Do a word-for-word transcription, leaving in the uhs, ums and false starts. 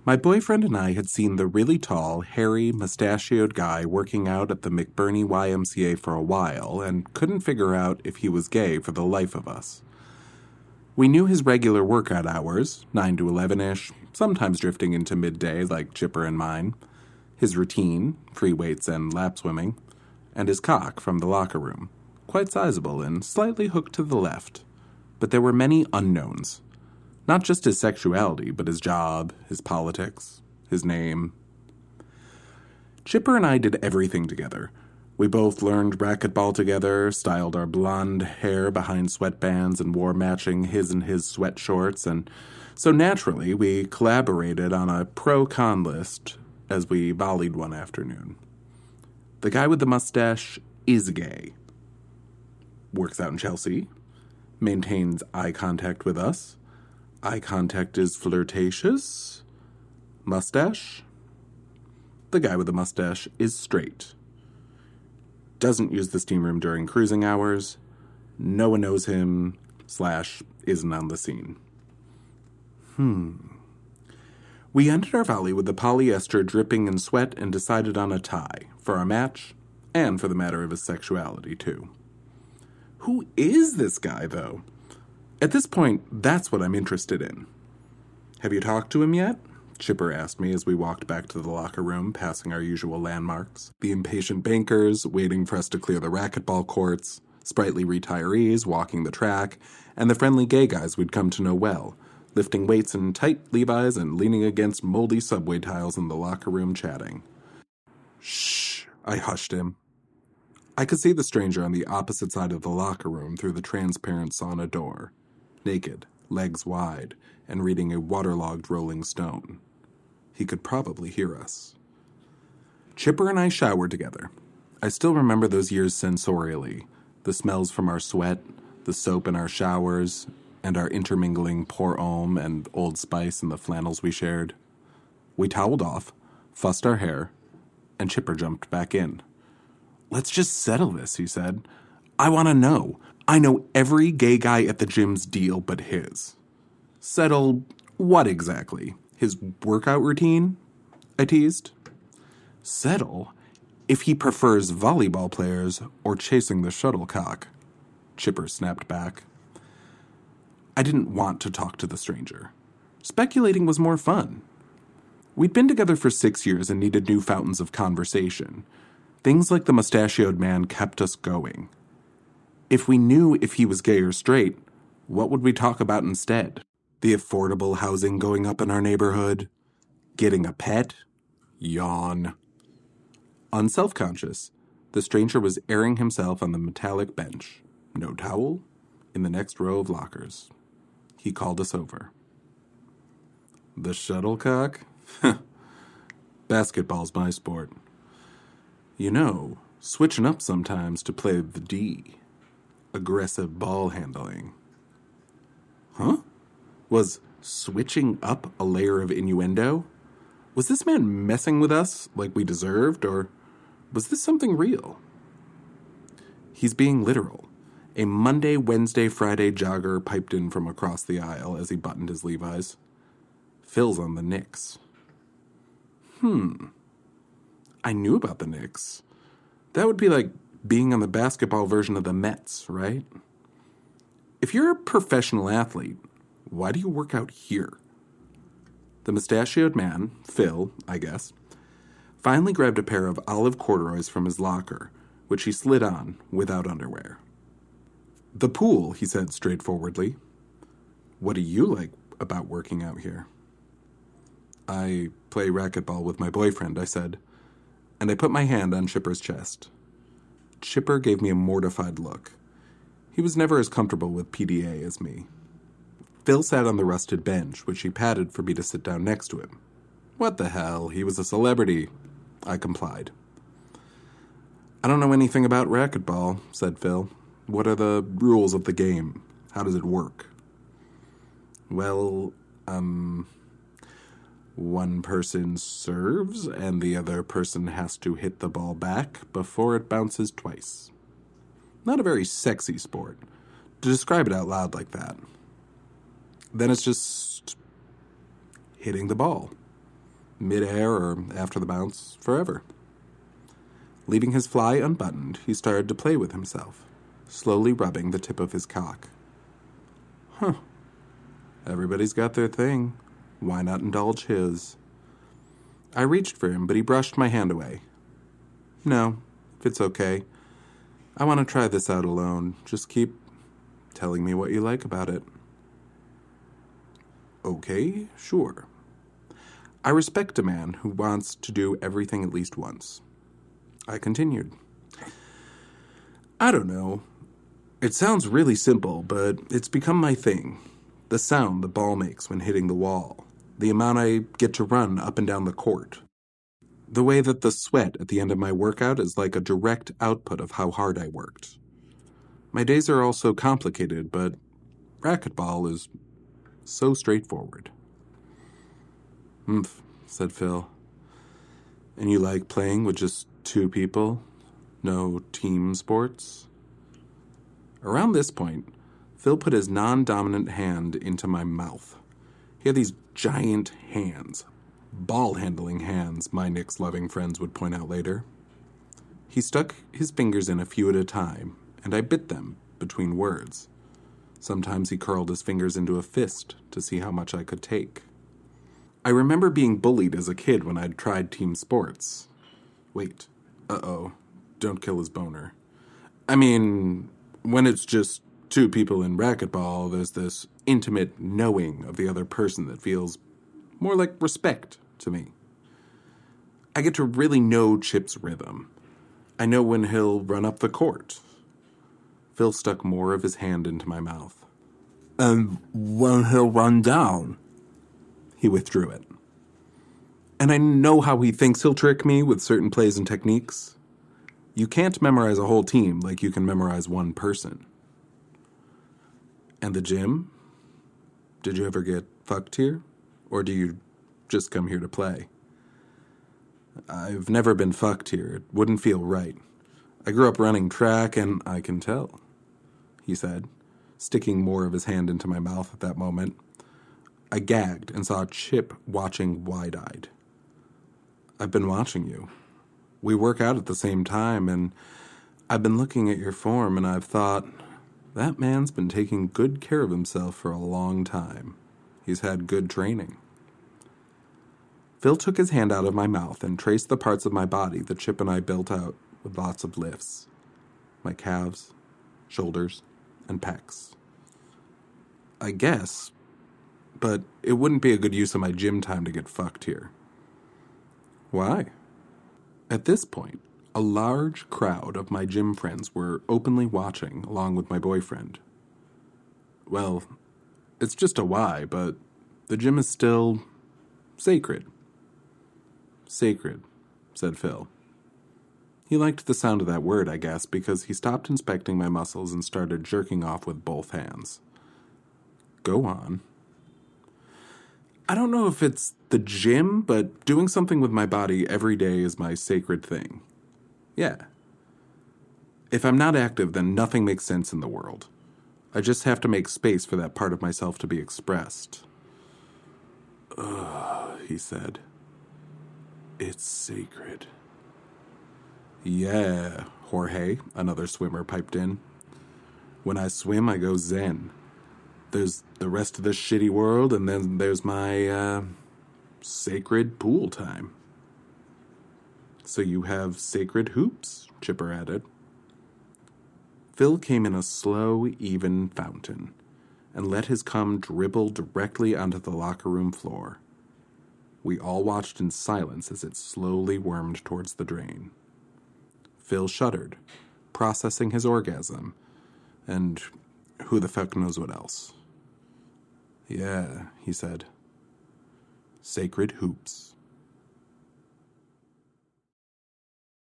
My boyfriend and I had seen the really tall, hairy, mustachioed guy working out at the McBurney Y M C A for a while and couldn't figure out if he was gay for the life of us. We knew his regular workout hours, nine to eleven-ish, sometimes drifting into midday like Chipper and mine, his routine, free weights and lap swimming, and his cock from the locker room, quite sizable and slightly hooked to the left. But there were many unknowns. Not just his sexuality, but his job, his politics, his name. Chipper and I did everything together. We both learned racquetball together, styled our blonde hair behind sweatbands, and wore matching his and his sweat shorts, and so naturally we collaborated on a pro-con list as we volleyed one afternoon. The guy with the mustache is gay. Works out in Chelsea. Maintains eye contact with us. Eye contact is flirtatious. Mustache? The guy with the mustache is straight. Doesn't use the steam room during cruising hours. No one knows him, slash, isn't on the scene. Hmm. We ended our volley with the polyester dripping in sweat and decided on a tie, for our match, and for the matter of his sexuality, too. Who is this guy, though? At this point, that's what I'm interested in. Have you talked to him yet? Chipper asked me as we walked back to the locker room, passing our usual landmarks. The impatient bankers waiting for us to clear the racquetball courts, sprightly retirees walking the track, and the friendly gay guys we'd come to know well, lifting weights in tight Levi's and leaning against moldy subway tiles in the locker room chatting. Shh, I hushed him. I could see the stranger on the opposite side of the locker room through the transparent sauna door, naked, legs wide, and reading a waterlogged Rolling Stone. He could probably hear us. Chipper and I showered together. I still remember those years sensorially, the smells from our sweat, the soap in our showers, and our intermingling Pour Homme and Old Spice in the flannels we shared. We toweled off, fussed our hair, and Chipper jumped back in. Let's just settle this, he said. I want to know. I know every gay guy at the gym's deal but his. Settle what exactly? His workout routine? I teased. Settle if he prefers volleyball players or chasing the shuttlecock. Chipper snapped back. I didn't want to talk to the stranger. Speculating was more fun. We'd been together for six years and needed new fountains of conversation. Things like the mustachioed man kept us going. If we knew if he was gay or straight, what would we talk about instead? The affordable housing going up in our neighborhood? Getting a pet? Yawn. Unself-conscious, the stranger was airing himself on the metallic bench, no towel, in the next row of lockers. He called us over. The shuttlecock? Basketball's my sport. You know, switching up sometimes to play the D. Aggressive ball handling. Huh? Was switching up a layer of innuendo? Was this man messing with us like we deserved, or was this something real? He's being literal. A Monday, Wednesday, Friday jogger piped in from across the aisle as he buttoned his Levi's. Phil's on the Knicks. Hmm. I knew about the Knicks. That would be like being on the basketball version of the Mets, right? If you're a professional athlete, why do you work out here? The mustachioed man, Phil, I guess, finally grabbed a pair of olive corduroys from his locker, which he slid on without underwear. The pool, he said straightforwardly. What do you like about working out here? I play racquetball with my boyfriend, I said, and I put my hand on Chipper's chest. Chipper gave me a mortified look. He was never as comfortable with P D A as me. Phil sat on the rusted bench, which he patted for me to sit down next to him. What the hell? He was a celebrity. I complied. I don't know anything about racquetball, said Phil. What are the rules of the game? How does it work? Well, um... one person serves, and the other person has to hit the ball back before it bounces twice. Not a very sexy sport, to describe it out loud like that. Then it's just hitting the ball. mid-air or after the bounce, forever. Leaving his fly unbuttoned, he started to play with himself, slowly rubbing the tip of his cock. Huh. Everybody's got their thing. Why not indulge his? I reached for him, but he brushed my hand away. No, if it's okay. I want to try this out alone. Just keep telling me what you like about it. Okay, sure. I respect a man who wants to do everything at least once. I continued. I don't know. It sounds really simple, but it's become my thing. The sound the ball makes when hitting the wall. The amount I get to run up and down the court. The way that the sweat at the end of my workout is like a direct output of how hard I worked. My days are all so complicated, but racquetball is so straightforward. Humph, said Phil. And you like playing with just two people? No team sports? Around this point, Phil put his non-dominant hand into my mouth. He had these giant hands. Ball-handling hands, my Knicks-loving friends would point out later. He stuck his fingers in a few at a time, and I bit them between words. Sometimes he curled his fingers into a fist to see how much I could take. I remember being bullied as a kid when I'd tried team sports. Wait, uh-oh, don't kill his boner. I mean, when it's just two people in racquetball, there's this intimate knowing of the other person that feels more like respect to me. I get to really know Chip's rhythm. I know when he'll run up the court. Phil stuck more of his hand into my mouth. And when he'll run down? He withdrew it. And I know how he thinks he'll trick me with certain plays and techniques. You can't memorize a whole team like you can memorize one person. And the gym? Did you ever get fucked here? Or do you just come here to play? I've never been fucked here. It wouldn't feel right. I grew up running track, and I can tell, he said, sticking more of his hand into my mouth at that moment. I gagged and saw Chip watching wide-eyed. I've been watching you. We work out at the same time, and I've been looking at your form, and I've thought, that man's been taking good care of himself for a long time. He's had good training. Phil took his hand out of my mouth and traced the parts of my body that Chip and I built out with lots of lifts. My calves, shoulders, and pecs. I guess, but it wouldn't be a good use of my gym time to get fucked here. Why? At this point, a large crowd of my gym friends were openly watching along with my boyfriend. Well, it's just a why, but the gym is still sacred. Sacred, said Phil. He liked the sound of that word, I guess, because he stopped inspecting my muscles and started jerking off with both hands. Go on. I don't know if it's the gym, but doing something with my body every day is my sacred thing. Yeah. If I'm not active, then nothing makes sense in the world. I just have to make space for that part of myself to be expressed. Ugh, he said. It's sacred. Yeah, Jorge, another swimmer, piped in. When I swim, I go zen. There's the rest of this shitty world, and then there's my, uh, sacred pool time. So you have sacred hoops, Chipper added. Phil came in a slow, even fountain, and let his cum dribble directly onto the locker room floor. We all watched in silence as it slowly wormed towards the drain. Phil shuddered, processing his orgasm, and who the fuck knows what else. Yeah, he said. Sacred hoops.